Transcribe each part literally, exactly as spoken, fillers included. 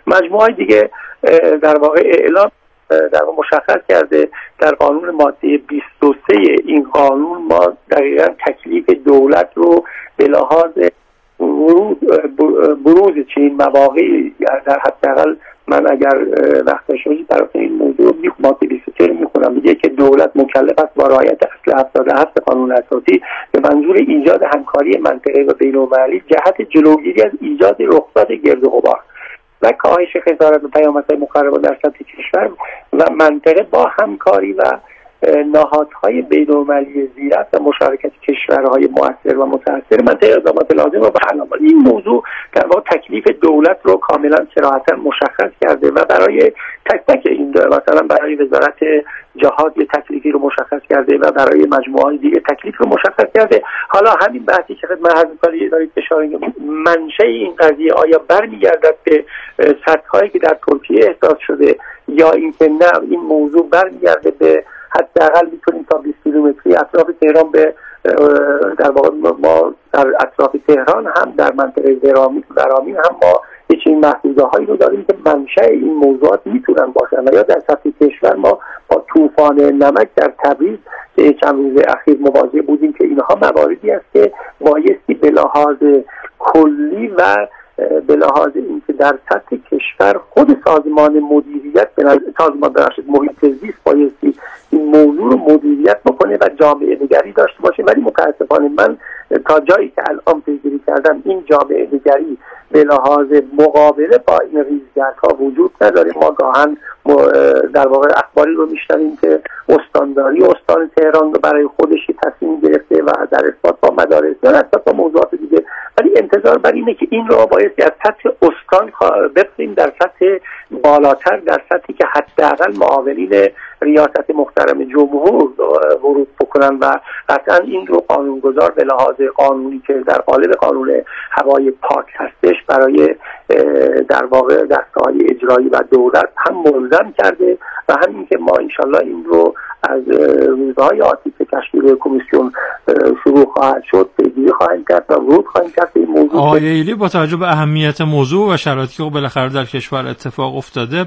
مجموعه دیگه در واقع اعلام در واقع مشخص کرده در قانون ماده بیست و سه این قانون ما دقیقاً تکلیف دولت رو به لحاظ بروز چنین مواقعی در حداقل من اگر وقت داشته باشید طرف این موضوع ماده بیست و سه رو میخونم، میگه که دولت مکلف است با رعایت اصل هفتاد و هفت قانون اساسی به منظور ایجاد همکاری منطقه‌ای و بین‌المللی جهت جلوگیری از ایجاد رخداد گرد و غبار و کاهش خسارات و پیامدهای مخربات در سطح کشور و منطقه با همکاری و نهادهای بین‌المللی زیرت و مشارکت کشورهای مؤثر و متأثر منطقه اقدامات لازم و برنامه. این موضوع در واقع تکلیف دولت رو کاملا صراحتاً مشخص کرده و برای تک تک این مثلا برای وزارت جهاد یه تکلیفی رو مشخص کرده و برای مجموعه دیگه تکلیف رو مشخص کرده. حالا همین بحثی که خدمت حضرت دارید اشاره می‌کنید، منشأ این قضیه آیا برمیگردد به سطح‌هایی که در ترکیه احداث شده یا اینکه نه این موضوع برمیگرده به حداقل میتونیم تا بیست کیلومتری اطراف تهران به در واقع ما در اطراف تهران هم در منطقه ورامین هم ما هیچ این محدوده هایی رو داریم که منشأ این موضوعات میتونن باشن و یا در سطح کشور ما با طوفان نمک در تبریز که چند روز اخیر مواجه بودیم که اینها مواردی است که بایستی به لحاظ کلی و به لحاظ اینکه در سطح کشور خود سازمان مدیریت سازمان بخشید محیط زیست بایستی این موضوع رو مدیریت بکنه و جامعه نگری داشته باشه، ولی متاسفانه من تا جایی که الان پیگیری کردم این جامعه نگری به لحاظ مقابله با این ریزگردها وجود نداره. ما گاهن در واقع اخباری رو میشنویم که استانداری استان تهران رو برای خودش تصمیم گرفته و در ارتباط با مدارس یا در ارتباط با موضوعات دیگه، ولی انتظار بر اینه که این رو باید از سطح استان بفریم در سطح بالاتر، در سطحی که حداقل معاونین ریاست محترم جمهور ورود بکنن و قطعا این رو قانونگذار به لحاظ قانونی که در قالب قانون هوای پاک هستش برای در واقع دستگاه‌های اجرایی و دولت هم ملزم کرده و همین که ما انشالله این رو از روزهای آتی که تشکیل کمیسیون شروع خواهد شد پیگیری خواهیم کرد و ورود خواهیم کرد به این موضوع. آقای ایلی، با توجه به اهمیت موضوع و شرایطی که بالاخره در کشور اتفاق افتاده،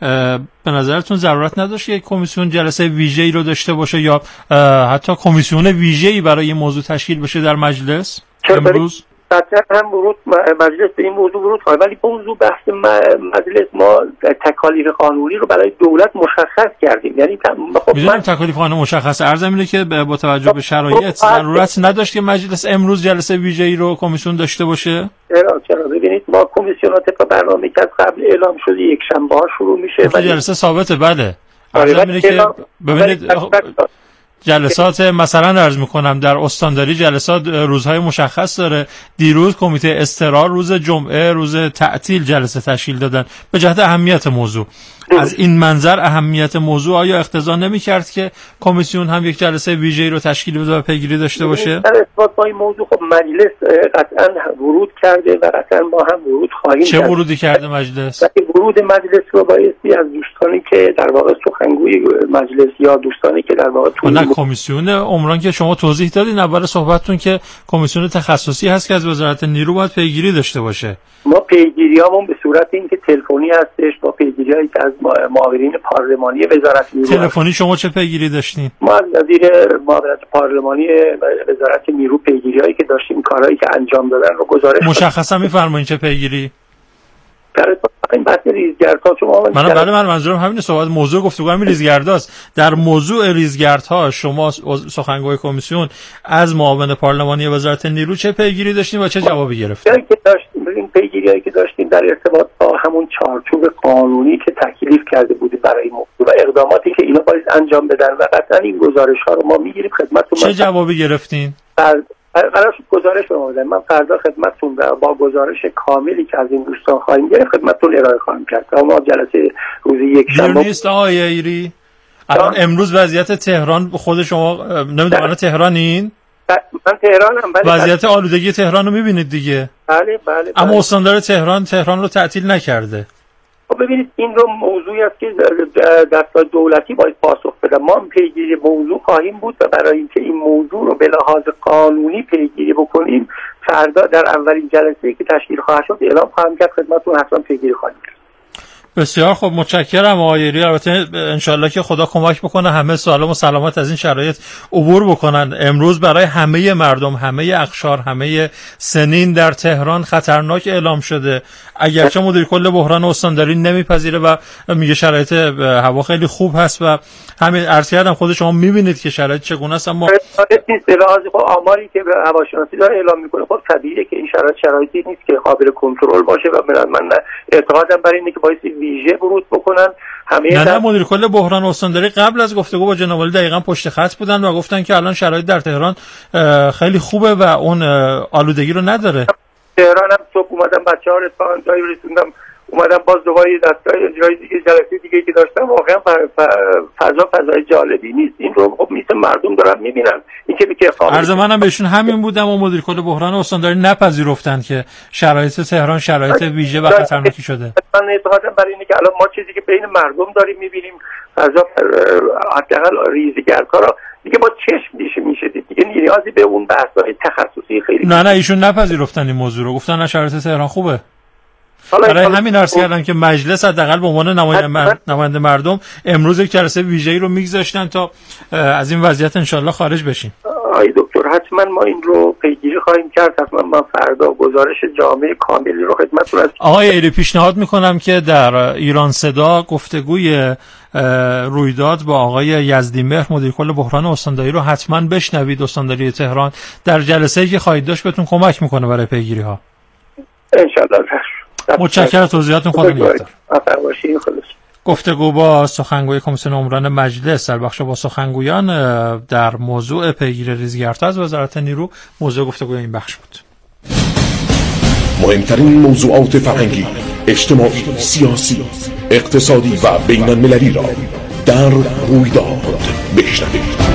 به نظرتون ضرورت نداشت یک کمیسیون جلسه ویژه‌ای رو داشته باشه یا حتی کمیسیون ویژه‌ای برای این موضوع تشکیل بشه در مجلس امروز؟ قطعا هم ورود مجلس به این موضوع ورود خواهد، ولی موضوع بحث مجلس ما تکالیف قانونی رو برای دولت مشخص کردیم. یعنی خب میدونم تکالیف قانونی مشخصه، عرضم اینه که با توجه به شرایط ضرورت نداشت که مجلس امروز جلسه ویژه‌ای رو کمیسیون داشته باشه؟ چرا چرا ببینید ما کمیسیونات طبق برنامه‌ای که از قبل اعلام شده یک شنبه ها شروع میشه ولی جلسه ثابته. بله عرضم اینه که ببینید جلسات مثلا عرض میکنم در استانداری جلسات روزهای مشخص داره. دیروز کمیته استقرار روز جمعه روز تعطیل جلسه تشکیل دادن به جهت اهمیت موضوع. از این منظر اهمیت موضوع آیا اقتضا نمی‌کرد که کمیسیون هم یک جلسه ویژه‌ای رو تشکیل بده و پیگیری داشته باشه؟ در ارتباط با این موضوع خب مجلس قطعا ورود کرده و قطعا ما هم ورود خواهیم چه کرد. ورودی کرده مجلس؟ ورود مجلس رو بایستی از دوستانی که در واقع سخنگوی مجلس یا دوستانی که در واقع تو نه کمیسیون عمران که شما توضیح دادین اول صحبتتون که کمیسیون تخصصی هست که از وزارت نیرو باید پیگیری داشته باشه. ما پیگیریامون به صورت اینکه تلفنی هستش، با پیگیریایی که از معاونین پارلمانی وزارت نیرو. تلفنی شما چه پیگیری داشتین؟ ما از وزیر معاونت پارلمانی وزارت نیرو پیگیریایی که داشتیم، کارهایی که انجام دادن رو گزارش مشخصا میفرمایین چه پیگیری؟ در این بحث ریزگردها شما من بله من منظورم همین صحبت موضوع گفتگو همین ریزگرداست. در موضوع ریزگردها شما سخنگوی کمیسیون از معاون پارلمانی وزارت نیرو چه پیگیری داشتین و چه جوابی گرفتین؟ که داشتیم ببین پیگیریایی که داشتیم در ارتباط با همون چارچوب قانونی که تکلیف کرده بودیم برای موضوع و اقداماتی که اینا باید انجام بدن و قطعا این گزارش ها رو ما میگیریم خدمتتون. چه جوابی گرفتین؟ قرار شد گزارش رو بدم. من فردا خدمتتون با گزارش کاملی که از این دوستان خواهیم گرفت خدمتتون ارائه خواهم کرد. ما جلسه روز یک شنبه نیست آقای ایری. الان امروز وضعیت تهران خود شما نمیدونم تهرانین؟ من تهرانم. بله وضعیت آلودگی تهران رو میبینید دیگه. بله بله. اما استاندار تهران تهران رو تعطیل نکرده. خب ببینید این رو موضوعی است که دستگاه دولتی باید پاسخ بده. ما هم پیگیری موضوع خواهیم بود و برای اینکه این موضوع رو به لحاظ قانونی پیگیری بکنیم فردا در اولین جلسه‌ای که تشکیل خواهد شد اعلام خواهم کرد خدمتتون حتما پیگیری خواهیم کرد. بسیار خب، متشکرم آقای ایری. البته انشالله که خدا کمک بکنه همه سالم و سلامت از این شرایط عبور بکنن. امروز برای همه مردم، همه اقشار، همه سنین در تهران خطرناک اعلام شده، اگرچه مدیر کل بحران استانداری نمیپذیره و میگه شرایط هوا خیلی خوب هست و همین عرض کردم خود شما میبینید که شرایط چگونه است. اما خب آماری که هواشناسی داره اعلام میکنه خب طبیعیه که این شرایط شرایطی نیست که قابل کنترل باشه و من اعتقادم بر اینه که باعث ویژه ورود بکنن. همه نه نه مدیر کل بحران استانداری قبل از گفتگو با جناب عالی دقیقاً پشت خط بودن و گفتن که الان شرایط در تهران خیلی خوبه و اون آلودگی رو نداره. تهران هم صبح اومدم بچه‌ها رو اصفهان جایی رسوندم، اومدم باز دوباره دستگاه اجرایی دیگه جلسه دیگه که داشتم، واقعا فضا فضای جالبی نیست. این رو خب میشه مردم دارن میبینن. این که میگه عرض منم بهشون همین بودم و مدیر کل بحران استانداری نپذیرفتن که شرایط تهران شرایط ویژه و خطرناکی شده. من اعتقادم برای اینه که الان ما چیزی که بین مردم داریم میبینیم، فضا حداقل ریزگردها دیگه با چشم میشه میشه دیگه نیازی به اون بحث‌های تخصصی خیلی نه نه ایشون نپذیرفتن این موضوع رو، گفتن نه شرایط تهران خوبه. برای همین عرض کردن که مجلس حداقل به عنوان نماینده مردم امروز یک جلسه ویژه‌ای رو میگذاشتن تا از این وضعیت انشالله خارج بشیم. آقای دکتر حتما ما این رو پیگیری خواهیم کرد، حتما ما فردا گزارش جامع کاملی رو خدمتتون از آقای ایری پیشنهاد میکنم که در ایران صدا گفتگوی رویداد با آقای یزدیمهر مدیر کل بحران استانداری رو حتما بشنوید. استانداری تهران در جلسه‌ای که خواهید داشت بهتون کمک میکنه برای پیگیری ها. انشالله. متشکرم از توضیحاتتون. خدا نگهدار. افرمایید. خلاص گفتگو با سخنگوی کمیسیون عمران مجلس در بخش با سخنگویان در موضوع پیگیری ریزگردها از وزارت نیرو موضوع گفتگوی این بخش بود. مهمترین موضوعات فرهنگی، اجتماعی، سیاسی، اقتصادی و بین المللی را در رویداد بشنوید.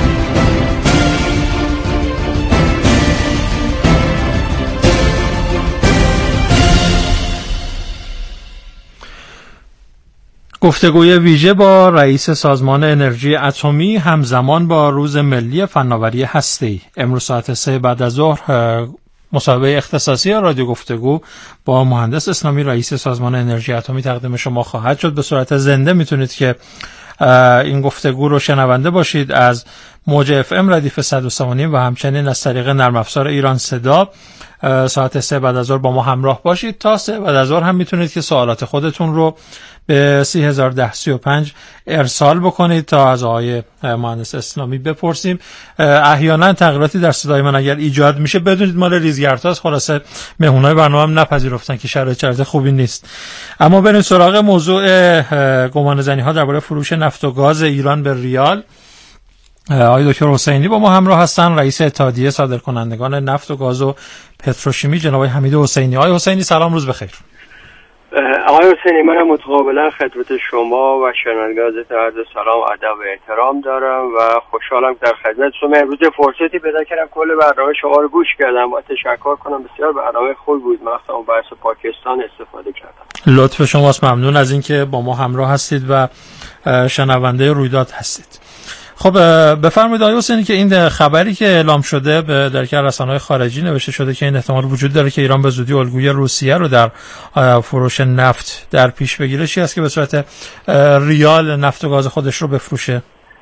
گفتگوی ویژه با رئیس سازمان انرژی اتمی همزمان با روز ملی فناوری هسته‌ای. امروز ساعت سه بعد از ظهر مصاحبه اختصاصی رادیو گفتگو با مهندس اسلامی رئیس سازمان انرژی اتمی تقدیم شما خواهد شد. به صورت زنده میتونید که این گفتگو رو شنونده باشید از موج اف ام ردیف صد و سه و نیم و همچنین از طریق نرم افزار ایران صدا. ساعت سه بعد از ظهر با ما همراه باشید. تا سه بعد از ظهر هم میتونید که سوالات خودتون رو به سی هزار و ده سی و پنج ارسال بکنید تا از آقای مهندس اسلامی بپرسیم. احیانا تغییراتی در صدای من اگر ایجاد میشه بدونید مال ریزگردهاست. خلاصه مهمونای برنامه هم نپذیرفتن که شرایط شرایط خوبی نیست. اما بریم سراغ موضوع گمان زنی ها درباره فروش نفت و گاز ایران به ریال. آقای دکتر حسینی با ما همراه هستن، رئیس اتحادیه صادرکنندگان نفت و گاز و پتروشیمی جناب حمید حسینی. آقای حسینی سلام، روز بخیر. آقای حسینی من متقابلا خدمت شما و شنوندگان عرض سلام و ادب و احترام دارم و خوشحالم در خدمت شما. امروز فرصتی پیدا کردم کل برنامه شما رو گوش کردم و تشکر کنم، بسیار برنامه خوبی بود. مخصوصا بحث پاکستان استفاده کردم. لطف شماست، ممنون از اینکه با ما همراه هستید و شنونده رویداد هستید. خب بفرمایید آقای حسینی که این خبری که اعلام شده در که رسانه‌های خارجی نوشته شده که این احتمال وجود داره که ایران به زودی الگوی روسیه رو در فروش نفت در پیش بگیره، چی است که به صورت ریال نفت و گاز خودش رو بفروشه؟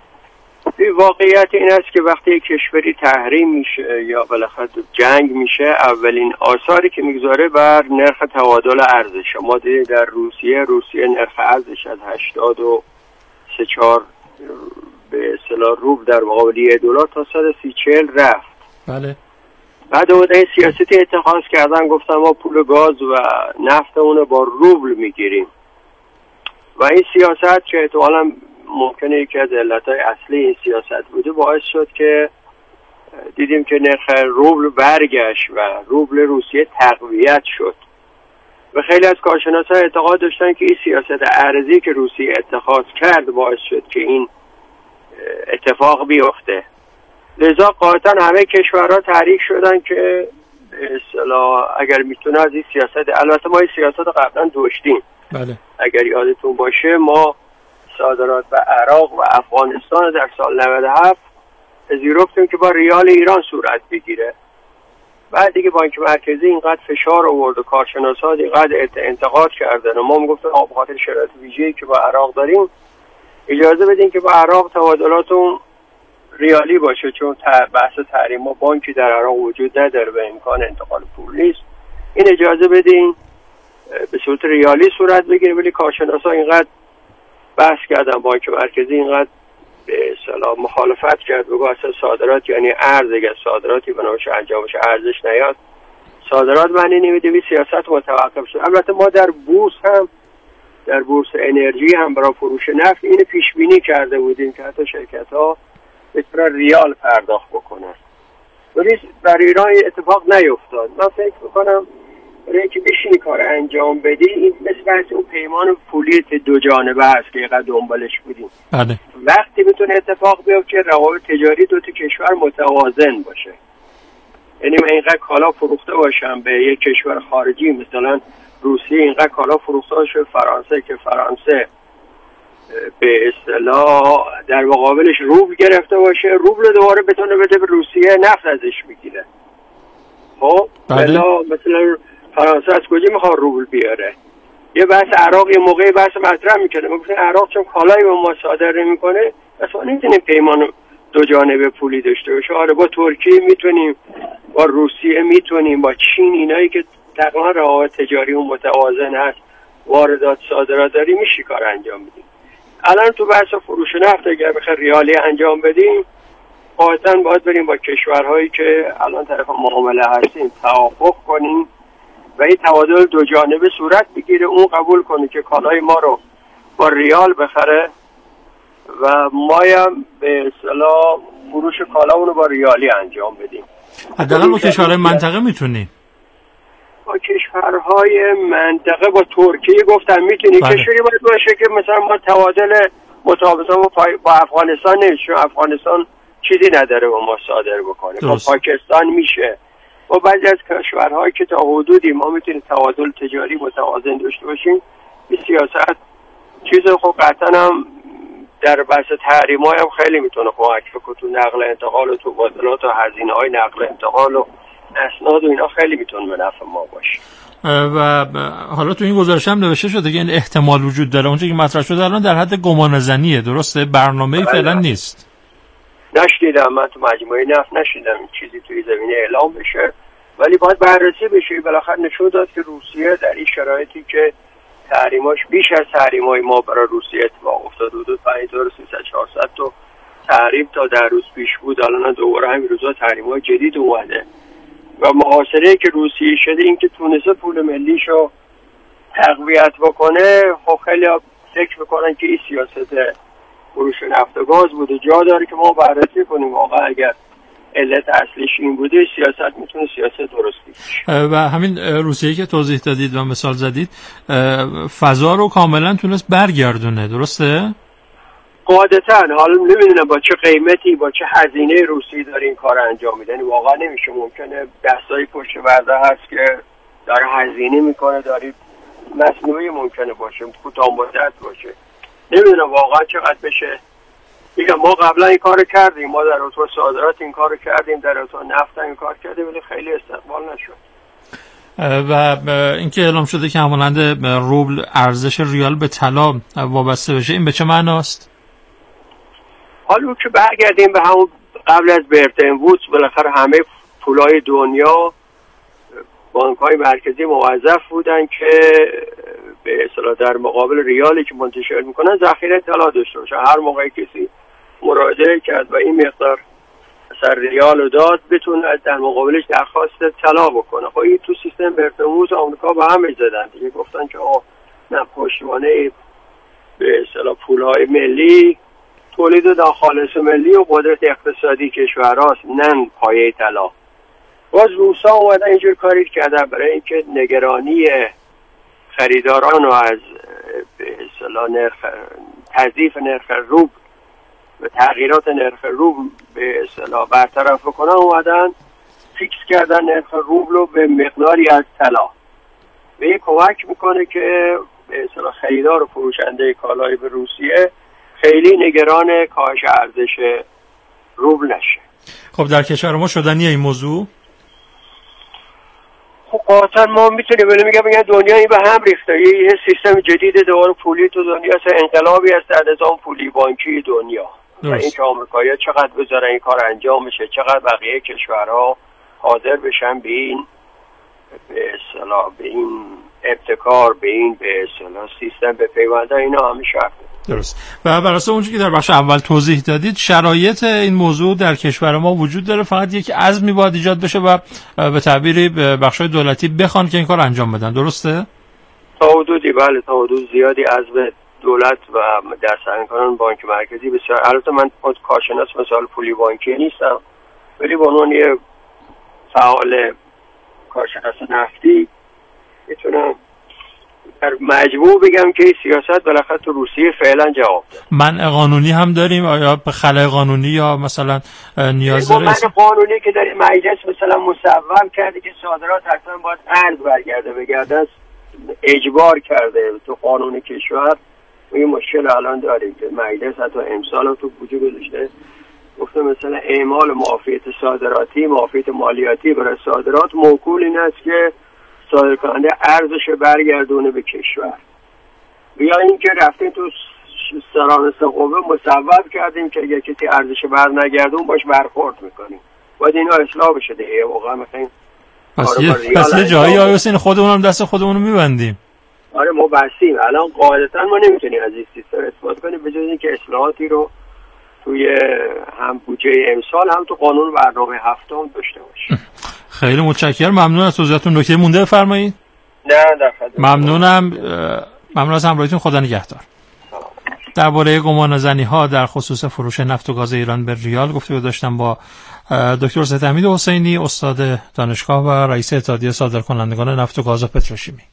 واقعیت این است که وقتی کشوری تحریم میشه یا بالاخره جنگ میشه، اولین آثاری که میگذاره بر نرخ تبادل ارزش. ما دیدیم در روسیه روسیه نرخ ارزش از هشتاد و سه چهار به اصطلاح روبل در مقابل یک دلار تا صد و سی چهل رفت. بله. بعد اون این سیاستی اتخاذ کردن، گفتن ما پول گاز و نفتمون رو با روبل میگیریم و این سیاست که احتمالاً ممکنه یکی از علتهای اصلی این سیاست بوده باعث شد که دیدیم که نرخ روبل برگشت و روبل روسیه تقویت شد و خیلی از کارشناسان اعتقاد داشتن که این سیاست ارزی که روسیه اتخاذ کرد باعث شد که این اتفاق بیفته. لذا قاطعا همه کشورها تحریک شدن که به اصطلاح اگر میتونه از این سیاست، البته ما این سیاست رو قبلا داشتیم. بله. اگر یادتون باشه ما صادرات به عراق و افغانستان در سال نود و هفت پذیرفتیم که با ریال ایران صورت بگیره بعد دیگه بانک مرکزی اینقدر فشار آورد و کارشناسان اینقدر انتقاد کردن و ما میگفتیم آب خاطر شرایط ویژه‌ای که با عراق داریم اجازه بدین که با عراق تبادلاتون ریالی باشه، چون بحث تحریم ما بانکی در عراق وجود نداره و امکان انتقال پول نیست. این اجازه بدین به صورت ریالی صورت بگیره. ولی کارشناسا اینقدر بحث کردن، بانک مرکزی اینقدر به اصطلاح مخالفت کرد، بگو اصلا صادرات یعنی ارز، اگر صادراتی بنابراین انجام بشه ارزش نیاد، صادرات معنی نمیده، بی سیاست متوقف شد. البته ما در بورس هم، در بورس انرژی هم برای فروش نفت اینو پیش بینی کرده بودیم که حتی شرکت ها بتونن ریال پرداخت بکنن، ولی برای ایران اتفاق نیفتاد. من فکر میکنم برای اینکه بشینی کار انجام بدی، این مثل بحث اون پیمان پولی دو جانبه هست که اینقدر دنبالش بودیم. بله. وقتی میتونه اتفاق بیفته که روابط تجاری دو تا کشور متوازن باشه، یعنی من اینقدر کالا فروخته باشم به یک کشور خارجی مثلا روسیه، اینقدر کالا فروخته باشه فرانسه که فرانسه به اصطلاح در مقابلش روبل گرفته باشه، روبل دوباره بتونه بده به روسیه نفت ازش میگیره. خب مثلا مثلا فرانسه از کجا میخواد روبل بیاره؟ یه بحث عراق یه موقعی بحث مطرح میکنه، میگه عراق چون کالایی به ما صادر نمیکنه اصلا نمیتونیم پیمان دو جانبه پولی داشته باشه. آره با ترکیه میتونیم، با روسیه میتونیم، با چین، اینایی که تقریبا روابط تجاری اون متوازن هست، واردات صادرات داریم، میشه کار انجام بدیم. الان تو بحث فروش نفت اگر بخواد ریالی انجام بدیم، قاطعاً باید بریم با کشورهایی که الان طرف معامله هستیم توافق کنیم و این تبادل دو جانبه صورت بگیره، اون قبول کنه که کالای ما رو با ریال بخره و ما هم به اصطلاح فروش کالاونو رو با ریالی انجام بدیم. حداقل با کشورهای منطقه میتونی؟ با کشورهای منطقه با ترکیه گفتم میتونی. بله. کشوری باید باشه که مثلا ما تبادل مطابقت با افغانستان نمیشه، چون افغانستان چیزی نداره با ما صادر بکنه. با پاکستان میشه. با بعضی از کشورهایی که تا حدودی ما میتونیم تبادل تجاری متوازن داشته باشیم، این سیاست چیز خب قطعا هم در بحث تحریم‌های هم خیلی میتونه کمک بکنه، تو نقل انتقال و تبادلات و هزینه‌های نقل انتقال و اسناد و اینا خیلی میتونه به نفع ما باشه. و حالا تو این گزارش هم نوشته شده که این احتمال وجود داره، اونجا که مطرح شده الان در حد گمانه‌زنیه، درسته؟ برنامه‌ای فعلا نیست. نشنیدم، من تو مجموعه نفت نشنیدم چیزی توی زمینه اعلام بشه، ولی باید بررسی بشه. بالاخره نشون داد که روسیه در این شرایطی که تحریماش بیش از تحریمای ما برای روسیه اتفاق افتاد، حدود پنج هزار و سیصد چهارصد تا تحریم تا در روز پیش بود، الان دوباره همین روزا تحریم‌های جدید اومده و محاصره که روسیه شده این که تونسه پول ملیشو تقویت بکنه. خب خیلی فکر میکنن که این سیاست فروش نفت و گاز بوده. جا داره که ما بررسی کنیم واقعا اگر علت اصلیش این بوده، سیاست میتونه سیاست درستی باشه. و همین روسیه که توضیح دادید و مثال زدید فضا رو کاملا تونست برگردونه، درسته؟ قاعدتاً. حالا نمیدونم با چه قیمتی، با چه هزینه روسیه داره این کار انجام میده. یعنی واقعا نمیشه، ممکنه دستای پشت پرده هست که داره هزینه میکنه، داره مصنوعی ممکنه باشه، کوتاه مدت باشه، نمیدونم واقعا چقدر بشه. میگم ما قبلا این کارو کردیم، ما در اتو صادرات این کارو کردیم، در اتو نفت این کار کردیم، ولی خیلی استقبال نشد. و اینکه اعلام شده که همانند روبل ارزش ریال به طلا وابسته بشه، این به چه معناست؟ حالا که برگردیم به همون قبل از برتن وودز، بالاخره همه پولای دنیا بانک‌های مرکزی موظف بودن که به اصطلاح در مقابل ریالی که منتشر میکنن ذخیره طلا داشته باشن. هر موقع کسی مراجعه کرد و این مقدار مثلا ریال رو داد، بتونه در مقابلش درخواست طلا بکنه. خب این تو سیستم برتن وودز آمریکا به هم زدن دیگه، گفتن که آه نه، پشتوانه به اصطلاح پولهای ملی تولید ناخالص ملی و قدرت اقتصادی کشورهاست، نه پایه طلا. باز روسا اومدن اینجور کاری کردن برای اینکه نگرانی خریداران رو از به اصطلاح نرخ تضعیف نرخ روبل و تغییرات نرخ روبل به اصطلاح برطرف بکنن، اومدن فیکس کردن نرخ روبل رو به مقداری از طلا. و این کمک میکنه که به اصطلاح خریدار و فروشنده کالای به روسیه خیلی نگران کاهش ارزش روبل نشه. خب در کشور ما شدنیه این موضوع؟ خب قاطعا ما میتونیم ولی میگم میگن دنیا این به هم ریخته، یه سیستم جدید دوباره پولی تو دنیا هست، انقلابی هست در نظام پولی بانکی دنیا و این که آمریکایی‌ها چقدر بذارن این کار انجام بشه، چقدر بقیه کشورها حاضر بشن به این به اصطلاح به این ابتکار، به این به اصطلاح سیستم به پیوندن، اینا همه شرط. درست. و بر اساس اونجوری که در بخش اول توضیح دادید شرایط این موضوع در کشور ما وجود داره، فقط یک عزمی باید ایجاد بشه و به تعبیری بخش‌های دولتی بخوان که این کار انجام بدن. درسته؟ تا حدودی بله، تا حدود زیادی عزم دولت و در سرانکاران بانک مرکزی بسیار. البته من خود کارشناس مثال پولی بانکی نیستم ولی به عنوان یه فعال کارشناس نفتی میتونم در مجموع بگم که این سیاست بالاخره تو روسیه فعلا جواب داد. منع قانونی هم داریم؟ آیا به خلأ قانونی یا مثلا نیاز داره؟ منع قانونی که در مجلس مثلا مصوب کرده که صادرات حتما باید ارز برگرده بگرده، اجبار کرده تو قانون کشور. این مشکل الان داریم که مجلس حتی امسال هم تو وجود گذاشته، گفته مثلا اعمال معافیت صادراتی، معافیت مالیاتی برای صادرات موکول این است که صادر کننده ارزش برگردونه به کشور. یا اینکه رفتیم تو سران قوه مصوب کردیم که اگه کسی ارزش بر نگردون باش برخورد میکنیم. باید اینا اصلاح بشه دیگه. واقعا میخوایم پس یه پس یه جایی آیا حسین خودمون هم دست خودمون رو میبندیم؟ آره ما بستیم. الان قاعدتا ما نمیتونیم از این سیستم استفاده کنیم به جز اینکه اصلاحاتی رو توی هم بودجه امسال هم تو قانون برنامه هفتم داشته باشیم. خیلی متشکرم، ممنون از توضیحاتتون. نکته مونده بفرمایید. نه در خدمت. ممنونم، ممنون از همراهیتون. خدا نگهدار. درباره گمانه‌زنی‌ها در خصوص فروش نفت و گاز ایران به ریال گفتگو داشتم با دکتر سید حمید حسینی، استاد دانشگاه و رئیس اتحادیه صادرکنندگان نفت و گاز و پتروشیمی.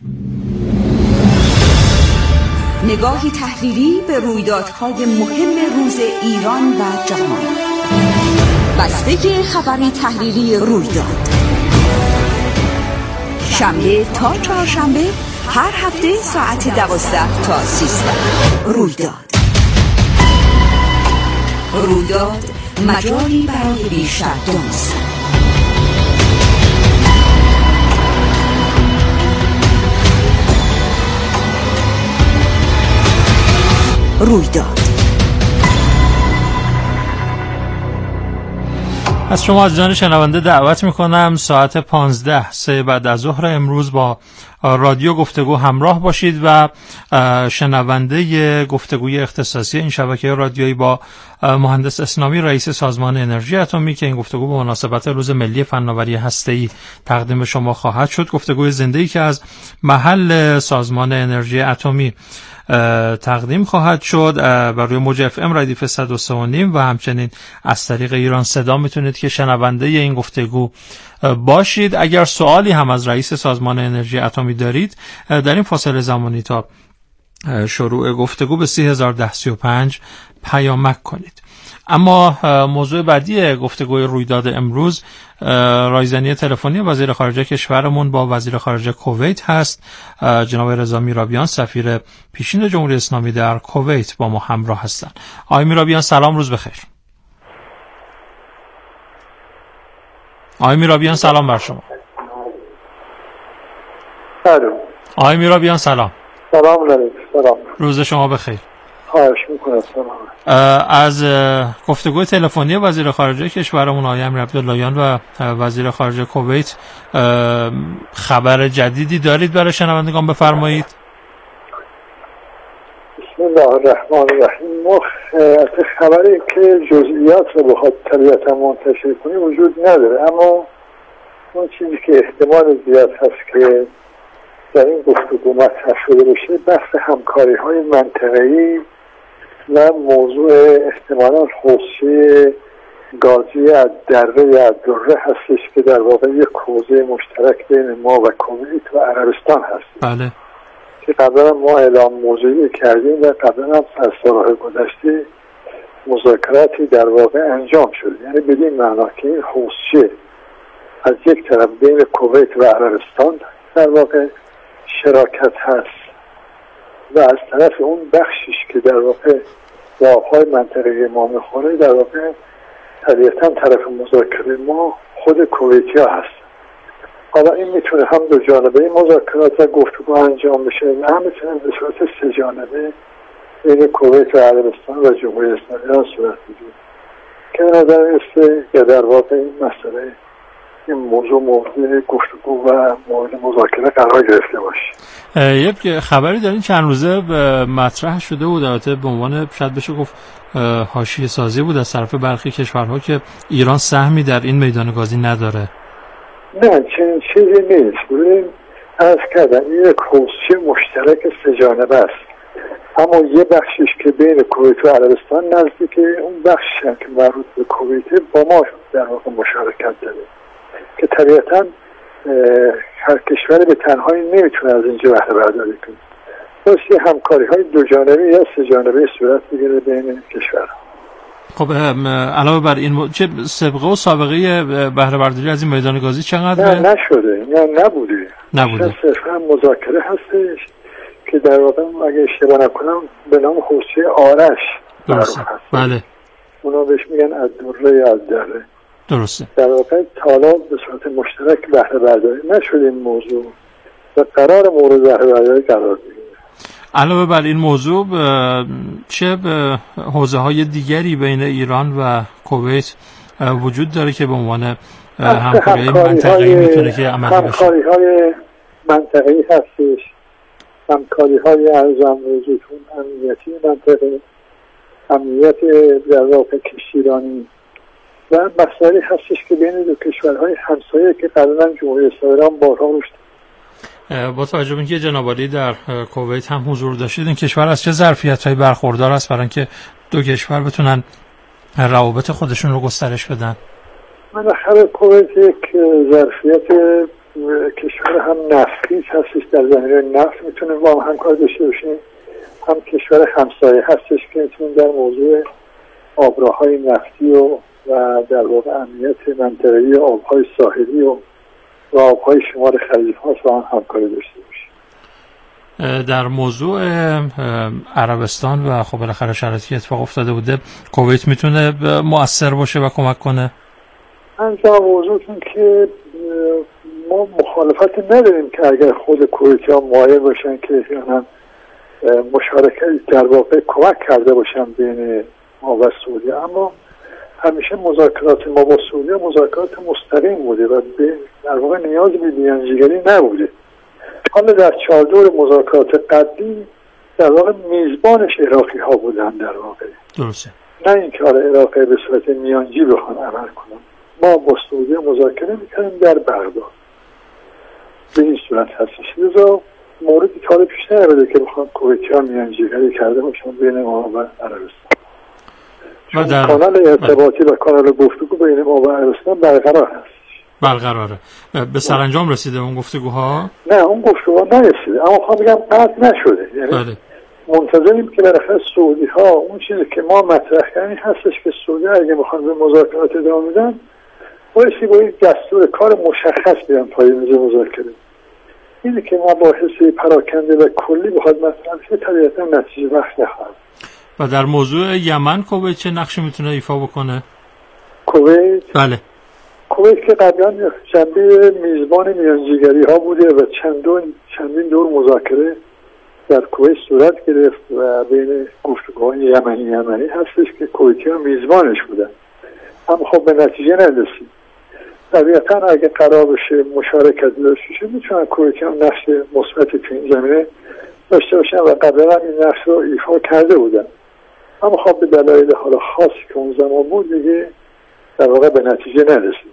نگاهی تحلیلی به رویدادهای مهم روز ایران و جهان. بستگی خبری تحلیلی رویداد شنبه تا چهارشنبه هر هفته ساعت دوازده تا سیزده. رویداد رویداد مجالی برای بیشتر دانستن. رویداد از شما عزیزان شنونده دعوت میکنم ساعت پانزده سه بعد از ظهر امروز با رادیو گفتگو همراه باشید و شنونده گفتگوی اختصاصی این شبکه رادیویی با مهندس اسلامی رئیس سازمان انرژی اتمی که این گفتگو به مناسبت روز ملی فناوری هسته‌ای تقدیم شما خواهد شد، گفتگوی زنده‌ای که از محل سازمان انرژی اتمی تقدیم خواهد شد بر روی موج اف ام رادیو صد و سه و نیم و همچنین از طریق ایران صدا میتونید که شنونده این گفتگو باشید. اگر سوالی هم از رئیس سازمان انرژی اتمی دارید در این فاصله زمانی تا شروع گفتگو به سه هزار و ده سی و پنج پیامک کنید. اما موضوع بعدی گفتگوی رویداد امروز رایزنی تلفنی وزیر خارجه کشورمون با وزیر خارجه کویت هست. جناب رضا میرابیان سفیر پیشین جمهوری اسلامی در کویت با ما همراه هستند. آقای میرابیان سلام، روز بخیر. آقای میرابیان سلام بر شما. سلام. آقای میرابیان سلام. سلام علیکم. سلام. روز شما بخیر. خواهش میکنم. سلام. از گفتگوی تلفنی وزیر خارجه کشورمون آقای امیر عبداللهیان و وزیر خارجه کویت خبر جدیدی دارید برای شنوندگان؟ بفرمایید. بسم الله الرحمن الرحیم. ما خبری که جزئیات رو بخواد طبیعتا منتشر کنی وجود نداره، اما اون چیزی که احتمال زیاد هست که در این گفتگو مطرح شده باشه بحث همکاری های منطقه‌ای و موضوع احتمالاً حوضچه گازی از دره یا دره هستش که در واقع یک حوزه مشترک بین ما و کویت و عربستان هست. بله. که قبلا ما اعلام موضوعی کردیم و قبلا هم از سالهای گذشته مذاکراتی در واقع انجام شد. یعنی بدین معنا که این حوضچه از یک طرف بین کویت و عربستان در واقع شراکت هست و از طرف اون بخشش که در واقع با آبهای منطقه ما میخوره در واقع طبیعتا طرف مذاکره ما خود کویتی ها هست. حالا این میتونه هم دو جانبه مذاکرات و گفتگو انجام بشه و هم میتونه به صورت سه جانبه بین کویت و عربستان و جمهوری اسلامی ایران صورت بگیره که به نظر میرسه که در واقع این مسئله این موضوع مورد گفتگو و مورد مذاکره قرار گرفته باشه. یک خبری در این چند روزه مطرح شده بود، البته به عنوان شاید بشه گفت حاشیه سازی بود از طرف برخی کشورها که ایران سهمی در این میدان گازی نداره. نه چنین چیزی نیست. ببین عرض کردم این یک حوزه مشترک سه جانبه است، اما یه بخشش که بین کویت و عربستان نزدیکه، اون بخشی که مربوط به کویت با ما در واقع مشارکت داره که طبیعتاً هر کشوری به تنهایی نمیتونه از اینجا بهره برداری کنه. واسه همکاری های دو جانبه یا سه جانبه صورت بگیره بین کشورها. خب علاوه بر این چه سابقه و سابقه بهره برداری از این میدان گازی چقدر؟ نه نشده، نه نبوده. نبوده. صرفا مذاکره هستش که در واقع اگه اشتباه نکنم به نام حوزه آرش درسته. بله. اونا بهش میگن الدره یا الدره. درسته. در واقع تالا به صورت مشترک بهره برداری نشده این موضوع و قرار مورد بهره برداری قرار بگیره. علاوه بر این موضوع چه حوزه های دیگری بین ایران و کویت وجود داره که به عنوان همکاری منطقه‌ای میتونه که عملی بشه؟ همکاری های منطقه‌ای هستش، همکاری های ارزم وجودتون امنیتی منطقه، امنیت در واقع کشتیرانی و مسائلی هستش که بین دو کشورهای همسایه که قبلا جمهوری اسلامی ایران بارها روش. با توجه به اینکه جناب عالی در کویت هم حضور داشتید، این کشور از چه ظرفیت‌هایی برخوردار است برای اینکه دو کشور بتونن روابط خودشون رو گسترش بدن؟ بالاخره کویت یک ظرفیت کشور هم نفتی هستش، در زمینه نفت میتونه با هم همکار داشته باشیم، هم کشور همسایه هستش که میتونه در موضوع آبراهای نفتی و و در واقع امنیت منطقه‌ای آبهای ساحلی و و آبهای شمال خلیج فارس با هم همکاری داشته باشه. در موضوع عربستان و خب بالاخره شرایطی که اتفاق افتاده بوده، کویت میتونه مؤثر باشه و کمک کنه؟ انجام موضوعتون که ما مخالفت نداریم که اگر خود کویتی ها مایل باشن که هم مشارکت در واقع کمک کرده باشن بین ما و سعودی، اما همیشه مذاکرات ما با سعودی مذاکرات مستقیم بوده و در واقع نیازی به میانجیگری نبوده. حالا در چهار دور مذاکرات قبلی در واقع میزبانش عراقی ها بودن در واقع. درسته. نه اینکه حالا عراقی به صورت میانجی بخوان عمل کنن. ما با سعودی مذاکره میکنیم در بغداد. به این صورت هستش. لذا موردی که حالا پیش نمیده که بخوان کویتی ها میانجیگری کرده باشن بین ما و عربستان. و در کانال ارتباطی و کانال گفتگو بین ما و عربستان برقرار هست. برقراره. به سرانجام رسیده اون گفتگوها؟ نه اون گفتگوها نرسیده، اما خواهم بگم قطع نشده. یعنی بله. منتظریم که بالاخره سعودی ها اون چیزی که ما مطرح کردیم هستش که سعودی ها اگه بخوان به مذاکرات ادامه بدن بایستی با یک دستور کار مشخص بیان پای میز مذاکره. اینی که ما با حسی پراکنده و کلی بخواد مطرح شه طبیعتا نتیجه بخش نخواهد. و در موضوع یمن کویت چه نقشی میتونه ایفا بکنه؟ کویت؟ بله. کویت که قبلا جنبه میزبان میانجیگری ها بوده و چندین چندین دور مذاکره در کویت صورت گرفت و بین گفتگوهای یمنی یمنی هستش که کویتی ها میزبانش بودن، اما خب به نتیجه نرسید. طبیعتا اگه قرار بشه مشارکت داشته شه میتونن کویتی ها نقش مثبتی تو این زمینه داشته باشن و قبلا این نقش رو ایفا کرده بودن، اما خب به دلایل حالا خاصی که اون زمان بود دیگه در واقع به نتیجه نرسید.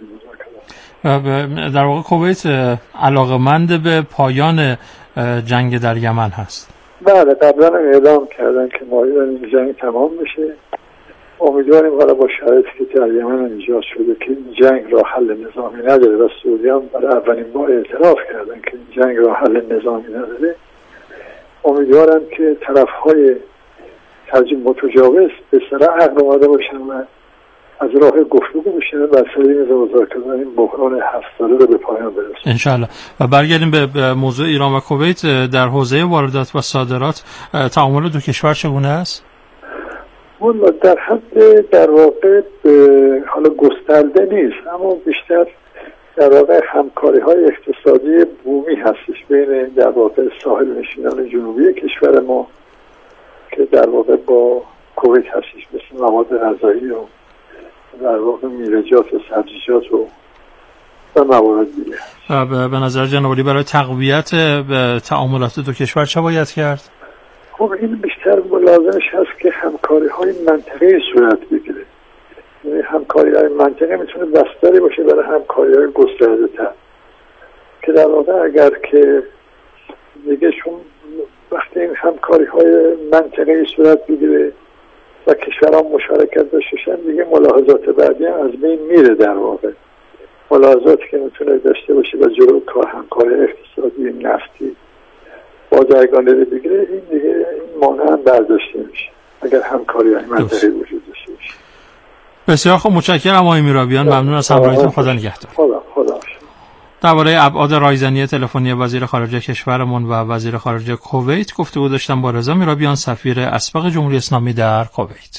در واقع کویت علاقه‌مند به پایان جنگ در یمن هست. بله قبلا اعلام کردن که مایل این جنگ تمام بشه. امیدواریم حالا با شرایطی که در یمن ایجاد شده که این جنگ راه حل نظامی نداره و سعودی هم برای اولین بار اعتراف کردن که این جنگ راه حل نظامی نداره، امیدوارم که طرف‌های ترجیح متجاوز به سر عقل اومده باشن و از راه گفتگو بشن و سری میز مذاکره این بحران هفت ساله رو به پایان برسونن انشالله. و برگردیم به موضوع ایران و کویت. در حوزه واردات و صادرات تعامل دو کشور چگونه است؟ والا در حد در واقع حالا گسترده نیست، اما بیشتر در واقع همکاری های اقتصادی بومی هستش بین در واقع ساحل نشینان جنوبی کشور ما که در واقع با کویت هستش، مثل مواد غذایی و در واقع میوه‌جات و سبزیجات و و موارد دیگه. به نظر جناب عالی برای تقویت تعاملات دو کشور چه باید کرد؟ خب این بیشتر لازمش هست که همکاری های منطقه‌ای صورت بگیره. یعنی همکاری های منطقه میتونه بستری باشه برای همکاری های گسترده تر که در واقع اگر که دیگه شون وقتی این همکاری های منطقه‌ای صورت بگیره و کشورها مشارکت داشتن، دیگه ملاحظات بعدی هم از بین میره. در واقع ملاحظاتی که میتونه داشته باشه و جلو کار همکاری اقتصادی نفتی با جایگانه بگیره، این دیگه این مانع هم برداشته میشه اگر همکاری های منطقه‌ای وجود داشته باشه. بسیار خوب، متشکرم آقای میرابیان، ممنون از همراهیتون. خدا نگهدار. خدا خدا درباره ابعاد رایزنی تلفنی وزیر خارجه کشورمون و وزیر خارجه کویت گفتگو داشتم با رضا میرابیان، سفیر اسبق جمهوری اسلامی در کویت.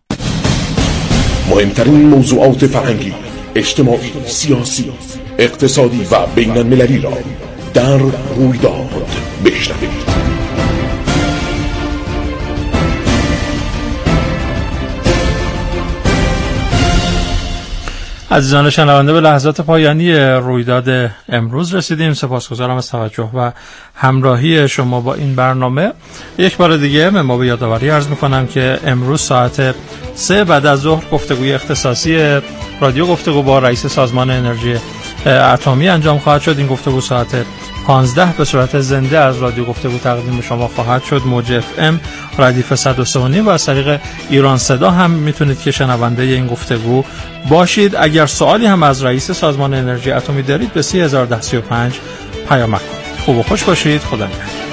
مهمترین موضوعات فرهنگی، اجتماعی، سیاسی، اقتصادی و بین المللی را در رویداد بشنوید. عزیزان شنونده، به لحظات پایانی رویداد امروز رسیدیم. سپاسگزارم از توجه و همراهی شما با این برنامه. یک بار دیگه من ما به یادآوری عرض میکنم که امروز ساعت سه بعد از ظهر گفتگوی اختصاصی رادیو گفتگو با رئیس سازمان انرژی اتمی انجام خواهد شد. این گفتگو ساعت پانزده به صورت زنده از رادیو گفتگو تقدیم به شما خواهد شد. موج اف ام ردیف صد و سه و نیم و از طریق ایران صدا هم میتونید که شنونده این گفتگو باشید. اگر سوالی هم از رئیس سازمان انرژی اتمی دارید به سه هزار و ده سی و پنج پیامک کنید. خوب و خوش باشید. خدا نگهدار.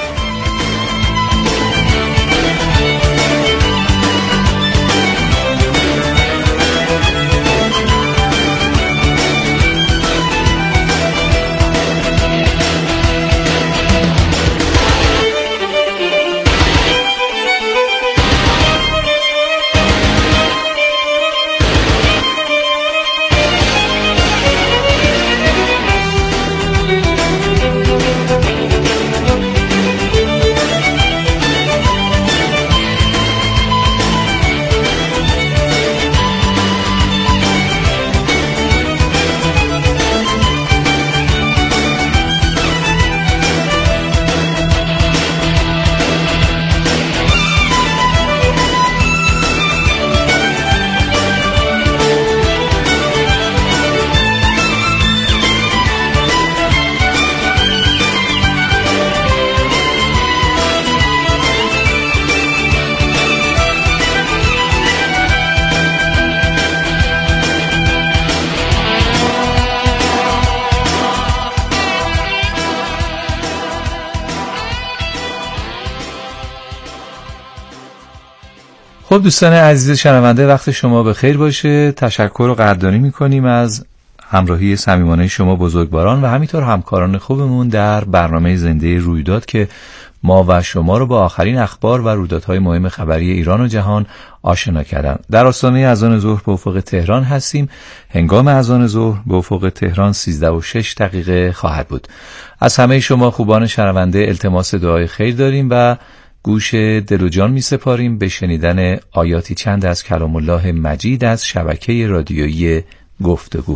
خب دوستان عزیز شنونده، وقت شما به خیر باشه. تشکر و قدردانی میکنیم از همراهی صمیمانه شما بزرگواران و همینطور همکاران خوبمون در برنامه زنده رویداد که ما و شما رو با آخرین اخبار و رویدادهای مهم خبری ایران و جهان آشنا کردن. در آستانه اذان ظهر به افق تهران هستیم. هنگام اذان ظهر به افق تهران سیزده و شش دقیقه خواهد بود. از همه شما خوبان شنونده التماس دعای خیر داریم و گوش دل و جان می سپاریم به شنیدن آیاتی چند از کلام الله مجید از شبکه رادیویی گفتگو.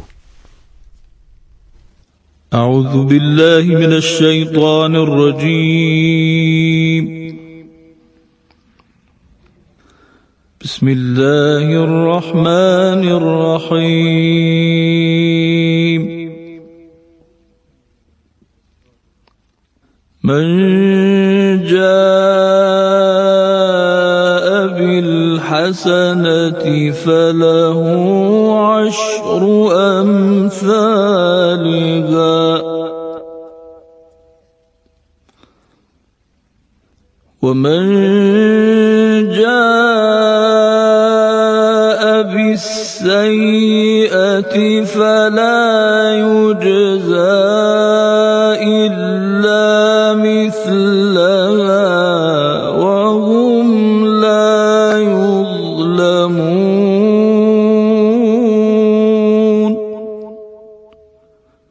اعوذ بالله من الشیطان الرجیم. بسم الله الرحمن الرحیم. من جاء بالحسنة فله عشر أمثالها ومن جاء بالسيئة فلا يجزى إلا